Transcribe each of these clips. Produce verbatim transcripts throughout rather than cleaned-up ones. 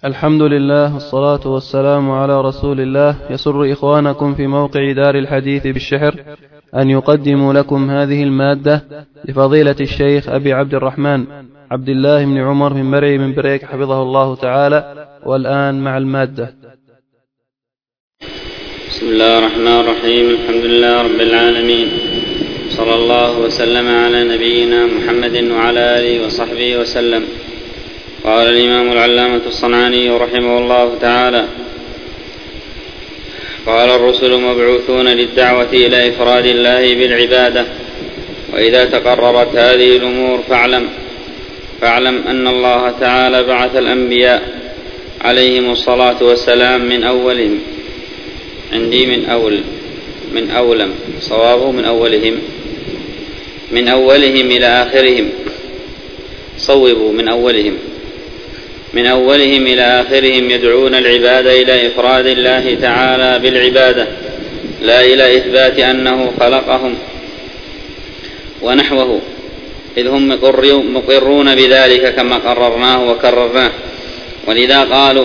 الحمد لله والصلاة والسلام على رسول الله. يسر إخوانكم في موقع دار الحديث بالشحر أن يقدموا لكم هذه المادة لفضيلة الشيخ أبي عبد الرحمن عبد الله بن عمر بن مرعي من بريك حفظه الله تعالى. والآن مع المادة. بسم الله الرحمن الرحيم. الحمد لله رب العالمين، صلى الله وسلم على نبينا محمد وعلى آله وصحبه وسلم. قال الإمام العلامة الصنعاني رحمه الله تعالى: قال: الرسل مبعوثون للدعوة إلى إفراد الله بالعبادة، وإذا تقررت هذه الأمور فاعلم فاعلم أن الله تعالى بعث الأنبياء عليهم الصلاة والسلام من أولهم عندي من أول من أولم صوابه من أولهم من أولهم إلى آخرهم صوبوا من أولهم من أولهم إلى آخرهم يدعون العباد إلى إفراد الله تعالى بالعبادة، لا إلى إثبات أنه خلقهم ونحوه، إذ هم مقرون بذلك كما قررناه وكررناه. ولذا قالوا: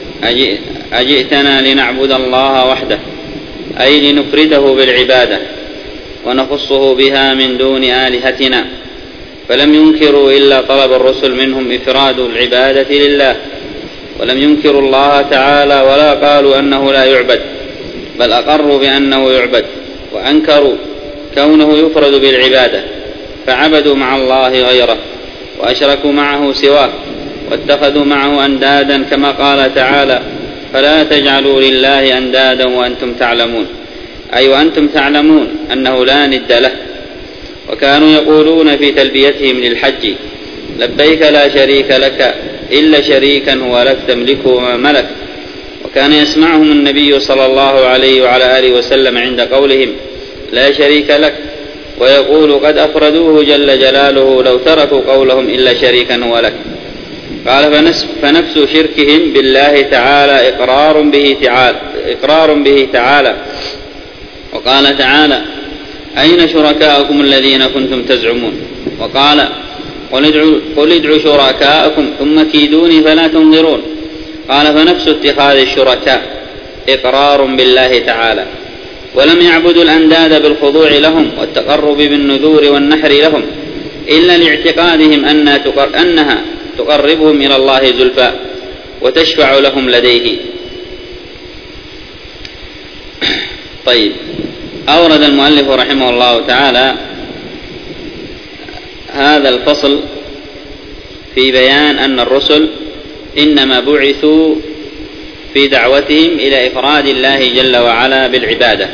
أجئتنا لنعبد الله وحده، أي لنفرده بالعبادة ونخصه بها من دون آلهتنا. فلم ينكروا إلا طلب الرسل منهم إفراد العبادة لله، ولم ينكروا الله تعالى ولا قالوا أنه لا يعبد، بل أقروا بأنه يعبد، وأنكروا كونه يفرد بالعبادة، فعبدوا مع الله غيره وأشركوا معه سواه واتخذوا معه أندادا، كما قال تعالى: فلا تجعلوا لله أندادا وأنتم تعلمون، أي وأنتم تعلمون أنه لا ند له. وكانوا يقولون في تلبيتهم للحج: لبيك لا شريك لك إلا شريكا هو لك تملكه وما ملك. وكان يسمعهم النبي صلى الله عليه وعلى آله وسلم عند قولهم: لا شريك لك، ويقول: قد أفردوه جل جلاله لو تركوا قولهم إلا شريكا هو لك. قال: فنفس شركهم بالله تعالى إقرار به تعالى, إقرار به تعالى. وقال تعالى: أين شركاءكم الذين كنتم تزعمون؟ وقال: قل ادعوا شركاءكم ثم كيدوني فلا تنظرون. قال: فنفس اتخاذ الشركاء إقرار بالله تعالى. ولم يعبدوا الأنداد بالخضوع لهم والتقرب بالنذور والنحر لهم إلا لاعتقادهم أنها تقربهم إلى الله زلفى وتشفع لهم لديه. طيب، أورد المؤلف رحمه الله تعالى هذا الفصل في بيان أن الرسل إنما بعثوا في دعوتهم إلى إفراد الله جل وعلا بالعبادة،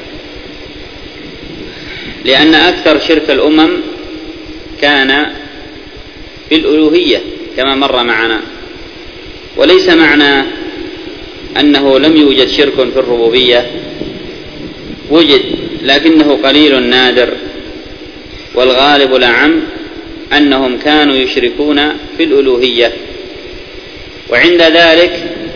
لأن أكثر شرك الأمم كان في الألوهية كما مر معنا. وليس معنى أنه لم يوجد شرك في الربوبية، وجد لكنه قليل نادر، والغالب الأعم أنهم كانوا يشركون في الألوهية. وعند ذلك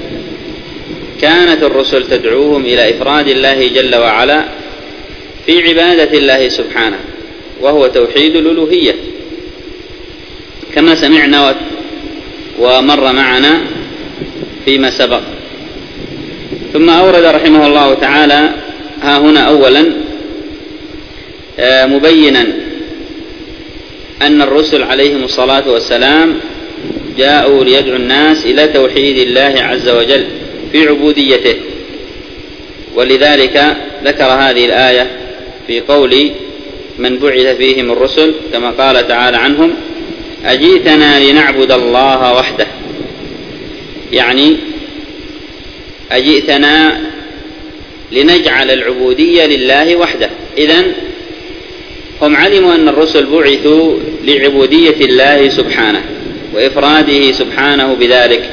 كانت الرسل تدعوهم إلى إفراد الله جل وعلا في عبادة الله سبحانه، وهو توحيد الألوهية كما سمعنا ومر معنا فيما سبق. ثم أورد رحمه الله تعالى ها هنا أولا مبينا أن الرسل عليهم الصلاة والسلام جاءوا ليدعوا الناس إلى توحيد الله عز وجل في عبوديته. ولذلك ذكر هذه الآية في قول من بعث فيهم الرسل، كما قال تعالى عنهم: أجئتنا لنعبد الله وحده، يعني أجئتنا لنجعل العبودية لله وحده. إذن هم علموا أن الرسل بعثوا لعبودية الله سبحانه وإفراده سبحانه بذلك،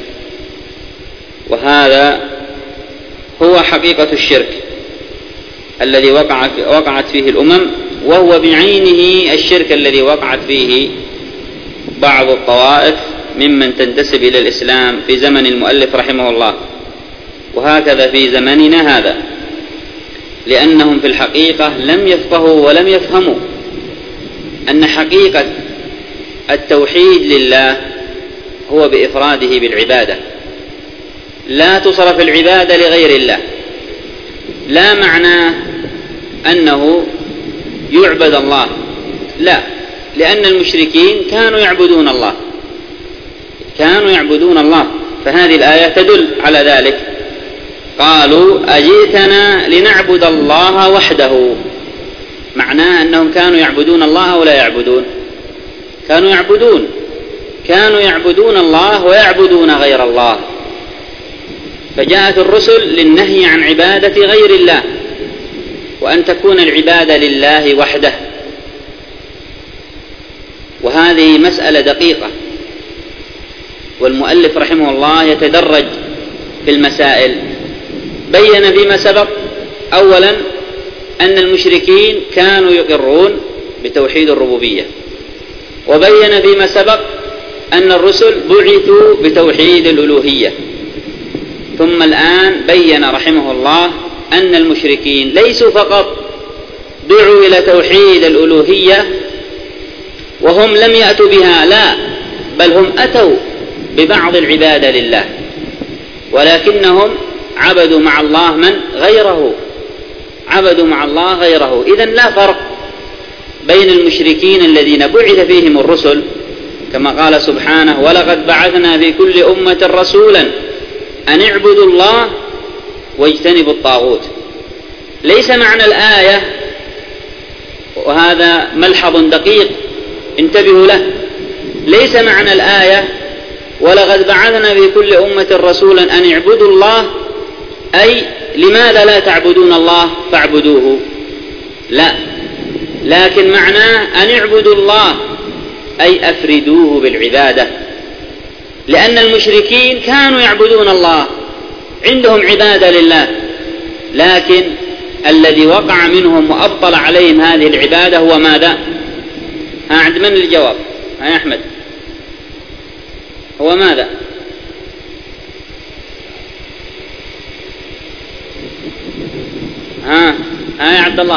وهذا هو حقيقة الشرك الذي وقعت فيه الأمم، وهو بعينه الشرك الذي وقعت فيه بعض الطوائف ممن تنتسب إلى الإسلام في زمن المؤلف رحمه الله، وهكذا في زمننا هذا، لأنهم في الحقيقة لم يفقهوا ولم يفهموا أن حقيقة التوحيد لله هو بإفراده بالعبادة، لا تصرف العبادة لغير الله، لا معنى أنه يعبد الله، لا، لأن المشركين كانوا يعبدون الله، كانوا يعبدون الله، فهذه الآية تدل على ذلك. قالوا أجئتنا لنعبد الله وحده، معناه أنهم كانوا يعبدون الله أو لا يعبدون؟ كانوا يعبدون، كانوا يعبدون الله ويعبدون غير الله، فجاءت الرسل للنهي عن عبادة غير الله، وأن تكون العبادة لله وحده. وهذه مسألة دقيقة، والمؤلف رحمه الله يتدرج في المسائل. بين فيما سبق أولا أن المشركين كانوا يقرون بتوحيد الربوبية، وبين فيما سبق أن الرسل بعثوا بتوحيد الألوهية، ثم الآن بين رحمه الله أن المشركين ليسوا فقط دعوا إلى توحيد الألوهية وهم لم يأتوا بها، لا، بل هم أتوا ببعض العبادة لله، ولكنهم عبدوا مع الله من غيره، عبدوا مع الله غيره. إذن لا فرق بين المشركين الذين بعث فيهم الرسل، كما قال سبحانه ولقد بعثنا في كل أمة رسولا أن اعبدوا الله واجتنبوا الطاغوت. ليس معنى الآية، وهذا ملحظ دقيق انتبهوا له، ليس معنى الآية ولقد بعثنا في كل أمة رسولا أن اعبدوا الله أي لماذا لا تعبدون الله فاعبدوه، لا، لكن معناه أن اعبدوا الله أي أفردوه بالعبادة، لأن المشركين كانوا يعبدون الله، عندهم عبادة لله، لكن الذي وقع منهم وأبطل عليهم هذه العبادة هو ماذا؟ ها عند من الجواب؟ ها يا أحمد، هو ماذا؟ ها ها يا عبد الله،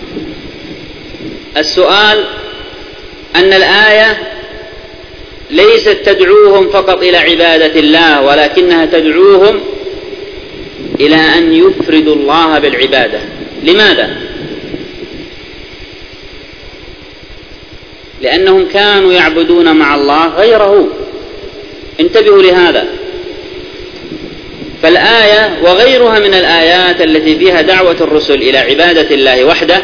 السؤال أن الآية ليست تدعوهم فقط إلى عبادة الله، ولكنها تدعوهم إلى أن يفردوا الله بالعبادة. لماذا؟ لأنهم كانوا يعبدون مع الله غيره، انتبهوا لهذا. فالآية وغيرها من الآيات التي فيها دعوة الرسل إلى عبادة الله وحده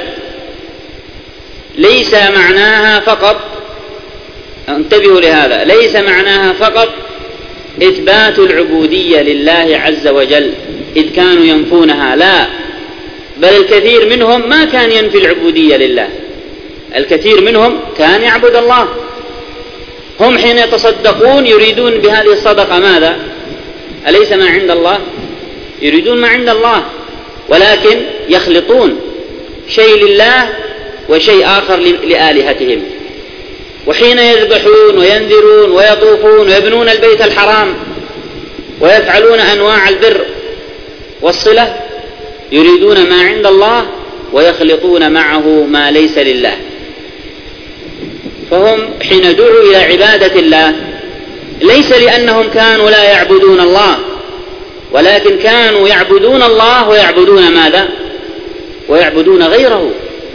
ليس معناها فقط، انتبهوا لهذا، ليس معناها فقط إثبات العبودية لله عز وجل إذ كانوا ينفونها، لا، بل الكثير منهم ما كان ينفي العبودية لله، الكثير منهم كان يعبد الله. هم حين يتصدقون يريدون بهذه الصدقة ماذا؟ أليس ما عند الله؟ يريدون ما عند الله، ولكن يخلطون شيء لله وشيء آخر لآلهتهم. وحين يذبحون وينذرون ويطوفون ويبنون البيت الحرام ويفعلون أنواع البر والصلة يريدون ما عند الله ويخلطون معه ما ليس لله. فهم حين دعوا إلى عبادة الله ليس لأنهم كانوا لا يعبدون الله، ولكن كانوا يعبدون الله ويعبدون ماذا؟ ويعبدون غيره.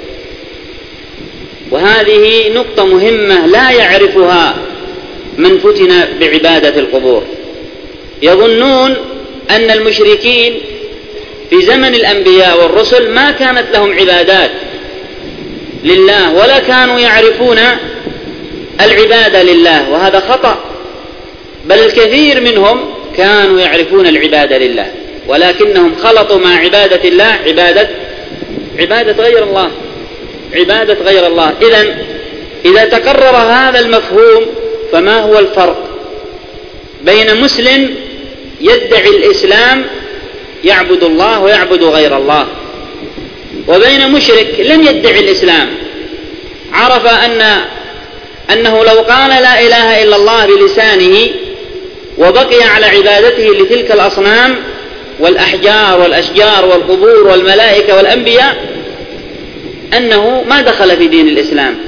وهذه نقطة مهمة لا يعرفها من فتن بعبادة القبور. يظنون أن المشركين في زمن الأنبياء والرسل ما كانت لهم عبادات لله ولا كانوا يعرفون العبادة لله، وهذا خطأ، بل الكثير منهم كانوا يعرفون العبادة لله، ولكنهم خلطوا مع عبادة الله عبادة عبادة غير الله، عبادة غير الله. إذن إذا تكرر هذا المفهوم فما هو الفرق بين مسلم يدعي الإسلام يعبد الله ويعبد غير الله، وبين مشرك لم يدعي الإسلام، عرف أن أنه لو قال لا إله إلا الله بلسانه وبقي على عبادته لتلك الأصنام والأحجار والأشجار والقبور والملائكة والأنبياء أنه ما دخل في دين الإسلام،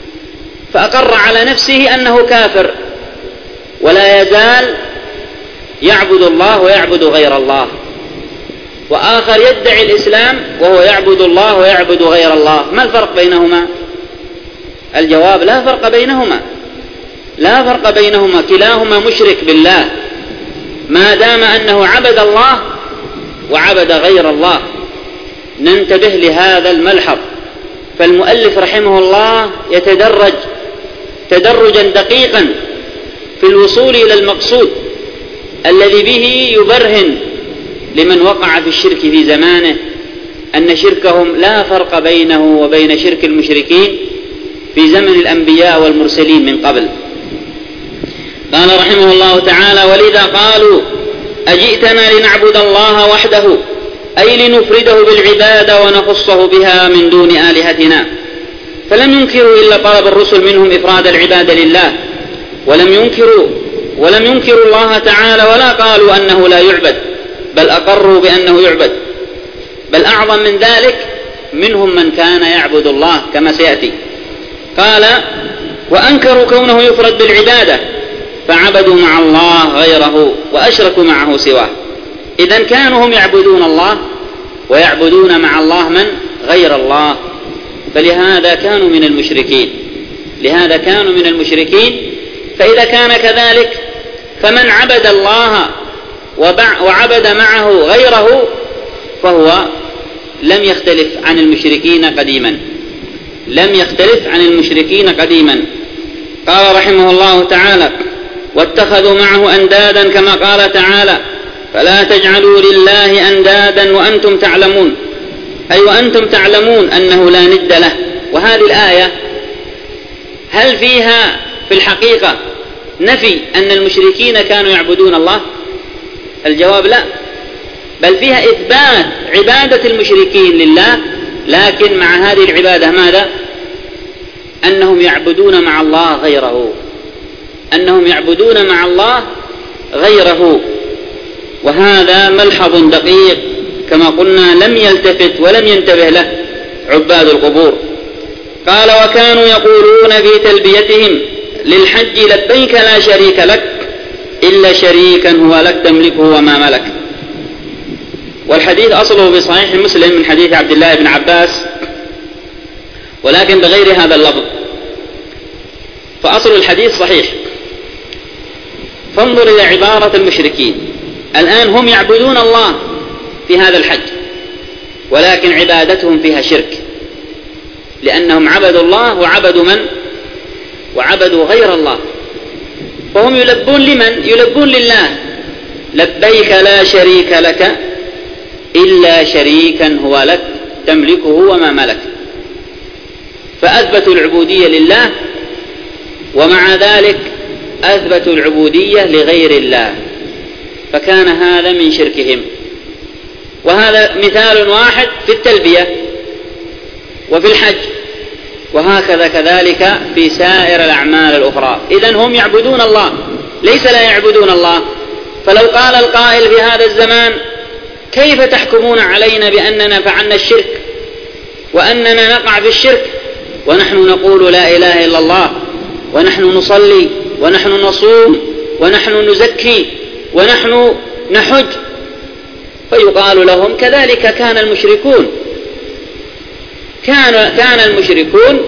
فأقر على نفسه أنه كافر، ولا يزال يعبد الله ويعبد غير الله، وآخر يدعي الإسلام وهو يعبد الله ويعبد غير الله. ما الفرق بينهما؟ الجواب: لا فرق بينهما، لا فرق بينهما، كلاهما مشرك بالله ما دام أنه عبد الله وعبد غير الله. ننتبه لهذا الملحظ. فالمؤلف رحمه الله يتدرج تدرجا دقيقا في الوصول إلى المقصود الذي به يبرهن لمن وقع في الشرك في زمانه أن شركهم لا فرق بينه وبين شرك المشركين في زمن الأنبياء والمرسلين من قبل. قال رحمه الله تعالى: ولذا قالوا أجئتنا لنعبد الله وحده، أي لنفرده بالعبادة ونخصه بها من دون آلهتنا. فلم ينكروا إلا طلب الرسل منهم إفراد العبادة لله، ولم ينكروا ولم ينكروا الله تعالى ولا قالوا أنه لا يعبد، بل أقروا بأنه يعبد. بل أعظم من ذلك منهم من كان يعبد الله كما سيأتي. قال: وأنكروا كونه يفرد بالعبادة فعبدوا مع الله غيره وأشركوا معه سواه. إذن كانوا هم يعبدون الله ويعبدون مع الله من غير الله، فلهذا كانوا من المشركين لهذا كانوا من المشركين. فإذا كان كذلك فمن عبد الله وعبد معه غيره فهو لم يختلف عن المشركين قديما لم يختلف عن المشركين قديما. قال رحمه الله تعالى: واتخذوا معه أندادا كما قال تعالى: فلا تجعلوا لله أندادا وأنتم تعلمون، أي وأنتم تعلمون أنه لا ند له. وهذه الآية هل فيها في الحقيقة نفي أن المشركين كانوا يعبدون الله؟ الجواب لا، بل فيها إثبات عبادة المشركين لله، لكن مع هذه العبادة ماذا؟ أنهم يعبدون مع الله غيره أنهم يعبدون مع الله غيره وهذا ملحظ دقيق كما قلنا لم يلتفت ولم ينتبه له عباد القبور. قال: وكانوا يقولون في تلبيتهم للحج: لبيك لا شريك لك إلا شريكا هو لك تملكه وما ملك. والحديث أصله بصحيح مسلم من حديث عبد الله بن عباس، ولكن بغير هذا اللفظ، فأصل الحديث صحيح. فانظر إلى عبارة المشركين. الآن هم يعبدون الله في هذا الحج، ولكن عبادتهم فيها شرك، لأنهم عبدوا الله وعبدوا من؟ وعبدوا غير الله. فهم يلبون لمن؟ يلبون لله: لبيك لا شريك لك إلا شريكا هو لك تملكه وما ملك. فأثبتوا العبودية لله، ومع ذلك أثبتوا العبودية لغير الله، فكان هذا من شركهم. وهذا مثال واحد في التلبية وفي الحج، وهكذا كذلك في سائر الأعمال الأخرى. إذن هم يعبدون الله، ليس لا يعبدون الله. فلو قال القائل في هذا الزمان: كيف تحكمون علينا بأننا فعلنا الشرك وأننا نقع في الشرك ونحن نقول لا إله إلا الله، ونحن نصلي، ونحن نصوم، ونحن نزكي، ونحن نحج؟ فيقال لهم: كذلك كان المشركون كان كان المشركون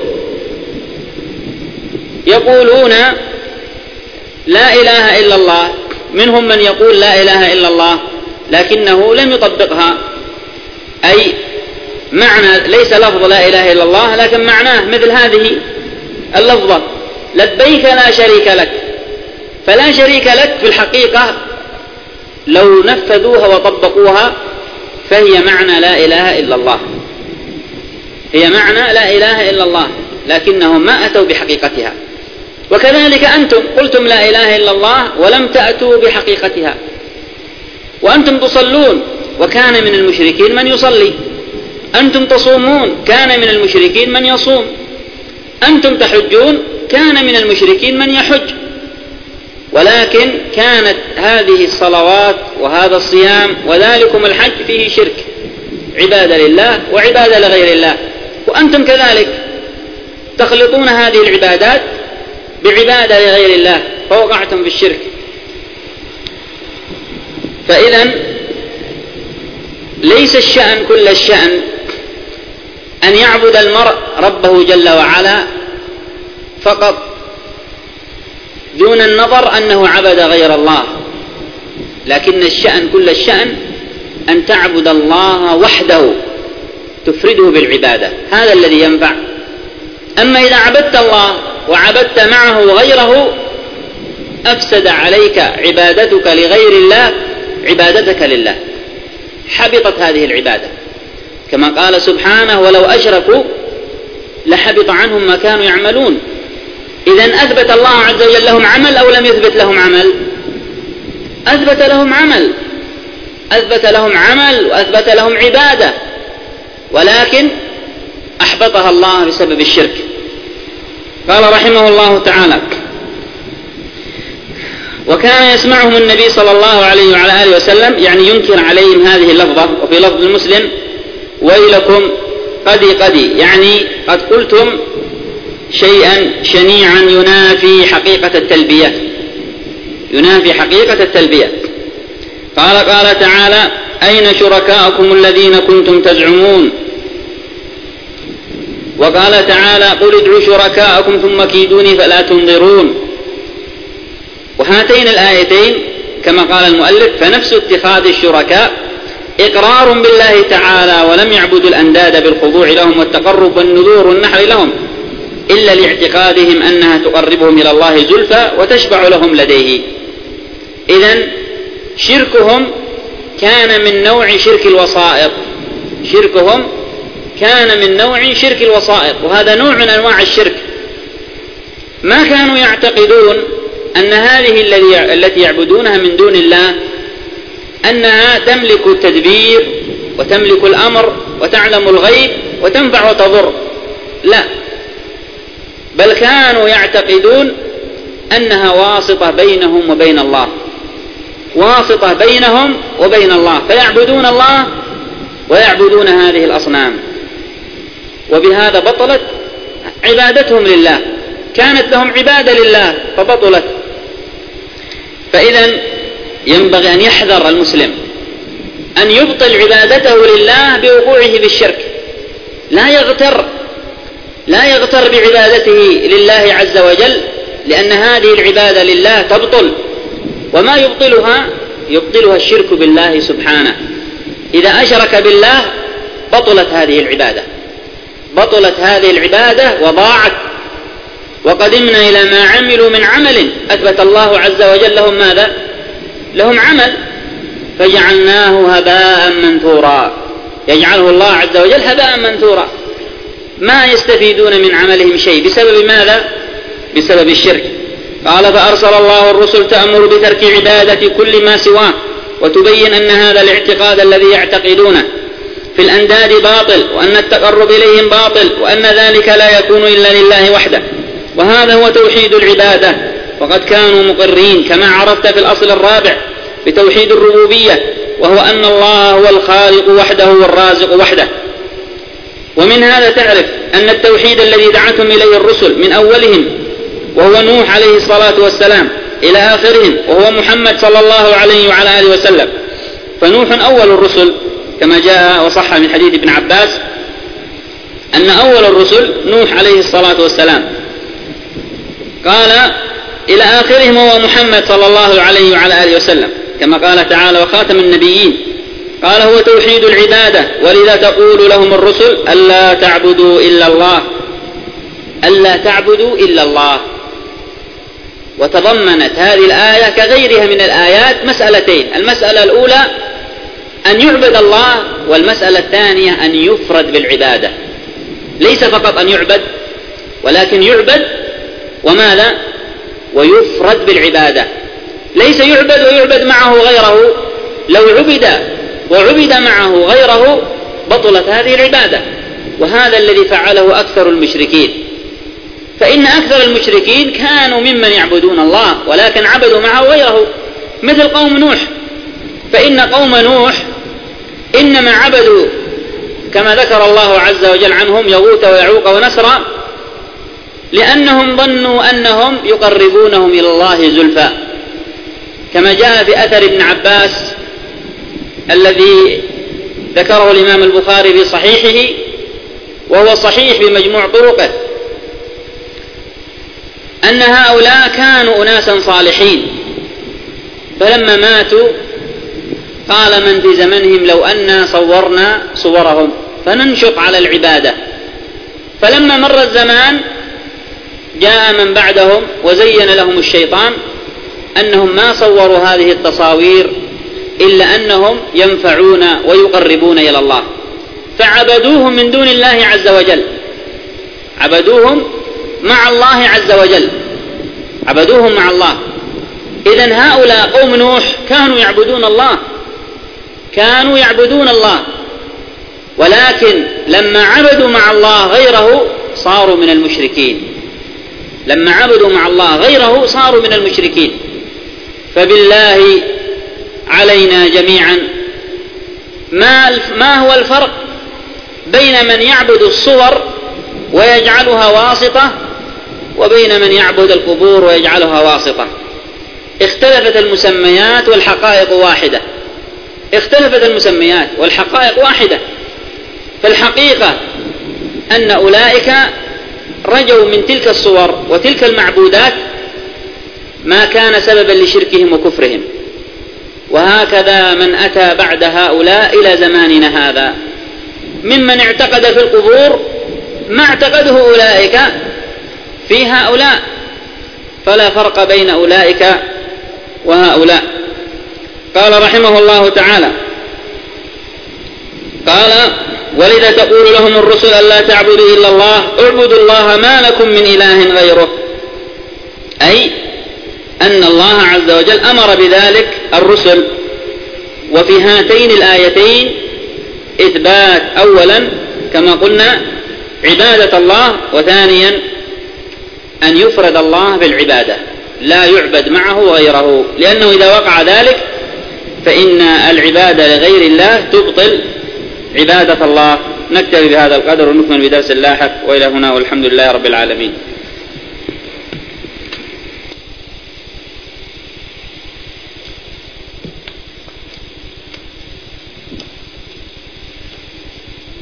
يقولون لا إله إلا الله. منهم من يقول لا إله إلا الله لكنه لم يطبقها، أي معنى ليس لفظ لا إله إلا الله لكن معناه مثل هذه اللفظة: لبيك لا شريك لك. فلا شريك لك في الحقيقة لو نفذوها وطبقوها فهي معنى لا إله إلا الله، هي معنى لا إله إلا الله، لكنهم ما أتوا بحقيقتها. وكذلك أنتم قلتم لا إله إلا الله ولم تأتوا بحقيقتها. وأنتم تصلون وكان من المشركين من يصلي، أنتم تصومون كان من المشركين من يصوم، أنتم تحجون كان من المشركين من يحج. ولكن كانت هذه الصلوات وهذا الصيام وذلكم الحج فيه شرك، عبادة لله وعبادة لغير الله. وأنتم كذلك تخلطون هذه العبادات بعبادة لغير الله فوقعتم في الشرك. فإذا ليس الشأن كل الشأن أن يعبد المرء ربه جل وعلا فقط دون النظر أنه عبد غير الله، لكن الشأن كل الشأن أن تعبد الله وحده تفرده بالعبادة، هذا الذي ينفع. أما إذا عبدت الله وعبدت معه غيره أفسد عليك عبادتك لغير الله عبادتك لله، حبطت هذه العبادة، كما قال سبحانه ولو أشركوا لحبط عنهم ما كانوا يعملون. إذن أثبت الله عز وجل لهم عمل أو لم يثبت لهم عمل؟ أثبت لهم عمل، أثبت لهم عمل وأثبت لهم عبادة، ولكن أحبطها الله بسبب الشرك. قال رحمه الله تعالى: وكان يسمعهم النبي صلى الله عليه وعلى آله وسلم، يعني ينكر عليهم هذه اللفظة. وفي لفظ المسلم: ويلكم قدي قدي، يعني قد قلتم شيئا شنيعا ينافي حقيقة التلبية، ينافي حقيقة التلبية. قال قال تعالى: أين شركاؤكم الذين كنتم تزعمون؟ وقال تعالى: قل ادعوا شركاءكم ثم كيدوني فلا تنظرون. وهاتين الآيتين كما قال المؤلف فنفس اتخاذ الشركاء إقرار بالله تعالى، ولم يعبدوا الأنداد بالخضوع لهم والتقرب والنذور والنحر لهم إلا لاعتقادهم أنها تقربهم إلى الله زلفى وتشفع لهم لديه. إذن شركهم كان من نوع شرك الوسائط، شركهم كان من نوع شرك الوسائط، وهذا نوع من أنواع الشرك. ما كانوا يعتقدون أن هذه التي يعبدونها من دون الله أنها تملك التدبير وتملك الأمر وتعلم الغيب وتنفع وتضر، لا، بل كانوا يعتقدون أنها واسطة بينهم وبين الله، واسطة بينهم وبين الله، فيعبدون الله ويعبدون هذه الأصنام، وبهذا بطلت عبادتهم لله، كانت لهم عبادة لله فبطلت. فإذا ينبغي أن يحذر المسلم أن يبطل عبادته لله بوقوعه بالشرك، لا يغتر لا يغتر بعبادته لله عز وجل، لأن هذه العبادة لله تبطل، وما يبطلها يبطلها الشرك بالله سبحانه. إذا أشرك بالله بطلت هذه العبادة، بطلت هذه العبادة وضاعت. وقدمنا إلى ما عملوا من عمل أثبت الله عز وجل لهم ماذا؟ لهم عمل فجعلناه هباء منثورا، يجعله الله عز وجل هباء منثورا، ما يستفيدون من عملهم شيء. بسبب ماذا؟ بسبب الشرك. قال: فأرسل الله الرسل تأمر بترك عبادة كل ما سواه، وتبين أن هذا الاعتقاد الذي يعتقدونه في الأنداد باطل، وأن التقرب إليهم باطل، وأن ذلك لا يكون إلا لله وحده، وهذا هو توحيد العبادة. وقد كانوا مقرين كما عرفت في الأصل الرابع بتوحيد الربوبية، وهو أن الله هو الخالق وحده والرازق وحده. ومن هذا تعرف أن التوحيد الذي دعتهم إليه الرسل من أولهم وهو نوح عليه الصلاة والسلام إلى آخرهم وهو محمد صلى الله عليه وعلى آله وسلم، فنوح أول الرسل كما جاء وصح من حديث ابن عباس أن أول الرسل نوح عليه الصلاة والسلام، قال إلى آخرهم هو محمد صلى الله عليه وعلى آله وسلم، كما قال تعالى: وخاتم النبيين. قال: هو توحيد العبادة، ولذا تقول لهم الرسل ألا تعبدوا إلا الله، ألا تعبدوا إلا الله. وتضمنت هذه الآية كغيرها من الآيات مسألتين: المسألة الأولى أن يعبد الله، والمسألة الثانية أن يفرد بالعبادة، ليس فقط أن يعبد ولكن يعبد وماذا؟ ويفرد بالعبادة، ليس يعبد ويعبد معه غيره. لو عبد وعبد معه غيره بطلت هذه العبادة، وهذا الذي فعله أكثر المشركين. فإن أكثر المشركين كانوا ممن يعبدون الله ولكن عبدوا معه غيره، مثل قوم نوح. فإن قوم نوح إنما عبدوا كما ذكر الله عز وجل عنهم يغوث ويعوق ونسرا، لأنهم ظنوا أنهم يقربونهم إلى الله زلفى، كما جاء في أثر ابن عباس الذي ذكره الإمام البخاري في صحيحه، وهو صحيح بمجموع طرقه، أن هؤلاء كانوا أناسا صالحين، فلما ماتوا قال من في زمنهم لو أنا صورنا صورهم فننشط على العبادة. فلما مر الزمان جاء من بعدهم وزين لهم الشيطان أنهم ما صوروا هذه التصاوير إلا أنهم ينفعون ويقربون إلى الله، فعبدوهم من دون الله عز وجل، عبدوهم مع الله عز وجل، عبدوهم مع الله. إذن هؤلاء قوم نوح كانوا يعبدون الله، كانوا يعبدون الله، ولكن لما عبدوا مع الله غيره صاروا من المشركين، لما عبدوا مع الله غيره صاروا من المشركين. فبالله علينا جميعا ما ما هو الفرق بين من يعبد الصور ويجعلها واسطة وبين من يعبد القبور ويجعلها واسطة؟ اختلفت المسميات والحقائق واحدة، اختلفت المسميات والحقائق واحدة. فالحقيقة أن أولئك رجوا من تلك الصور وتلك المعبودات ما كان سببا لشركهم وكفرهم. وهكذا من أتى بعد هؤلاء إلى زماننا هذا ممن اعتقد في القبور ما اعتقده أولئك في هؤلاء، فلا فرق بين أولئك وهؤلاء. قال رحمه الله تعالى: قال: ولذا تقول لهم الرسل ألا تعبدوا إلا الله اعبدوا الله ما لكم من إله غيره، أي أن الله عز وجل أمر بذلك الرسل. وفي هاتين الآيتين إثبات أولا كما قلنا عبادة الله، وثانيا أن يفرد الله بالعبادة لا يعبد معه غيره، لأنه إذا وقع ذلك فإن العبادة لغير الله تبطل عبادة الله. نكتفي بهذا القدر ونكمل بدرس اللاحق، وإلى هنا والحمد لله رب العالمين.